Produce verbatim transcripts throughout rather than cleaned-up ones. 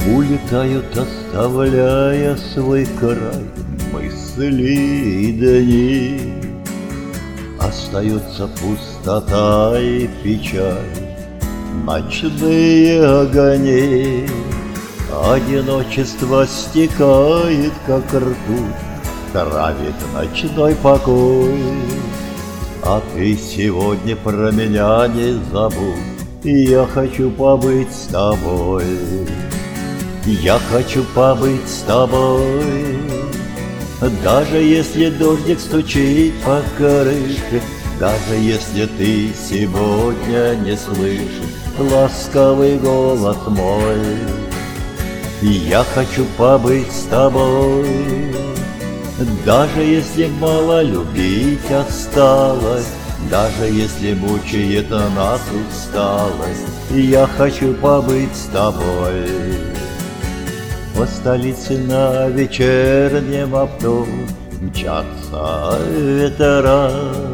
Улетают, оставляя свой край мысли и дни. Остается пустота и печаль, ночные огни. Одиночество стекает, как ртуть, травит ночной покой. А ты сегодня про меня не забудь, я хочу побыть с тобой. Я хочу побыть с тобой. Даже если дождик стучит по крыше, даже если ты сегодня не слышишь ласковый голос мой. Я хочу побыть с тобой. Даже если мало любить осталось, даже если мучает нас усталость, я хочу побыть с тобой. По столице на вечернем авто мчатся ветра,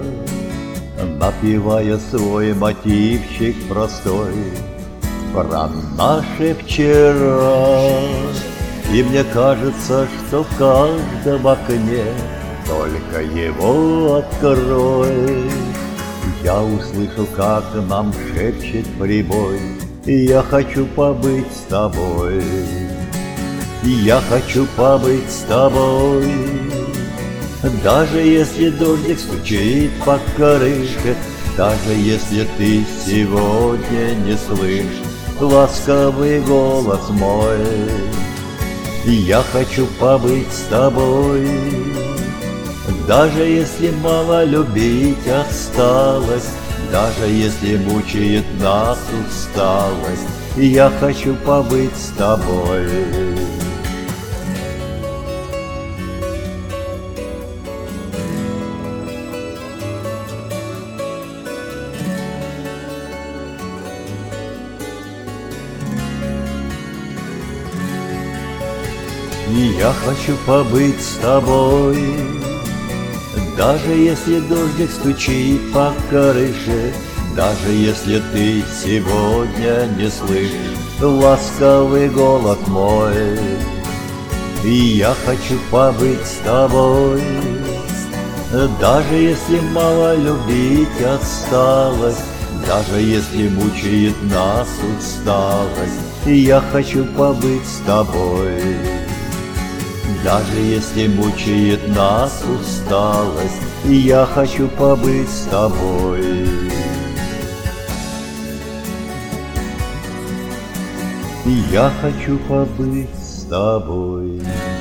напевая свой мотивчик простой про наше вчера. И мне кажется, что в каждом окне только его открой. Я услышу, как нам шепчет прибой, и я хочу побыть с тобой. Я хочу побыть с тобой. Даже если дождик стучит по крыше, даже если ты сегодня не слышишь ласковый голос мой. Я хочу побыть с тобой. Даже если мало любить осталось, даже если мучает нас усталость, я хочу побыть с тобой. И я хочу побыть с тобой. Даже если дождик стучит по крыше, даже если ты сегодня не слышишь ласковый голос мой. И я хочу побыть с тобой. Даже если мало любить осталось, даже если мучает нас усталость, я хочу побыть с тобой. Даже если мучает нас усталость, я хочу побыть с тобой. Я хочу побыть с тобой.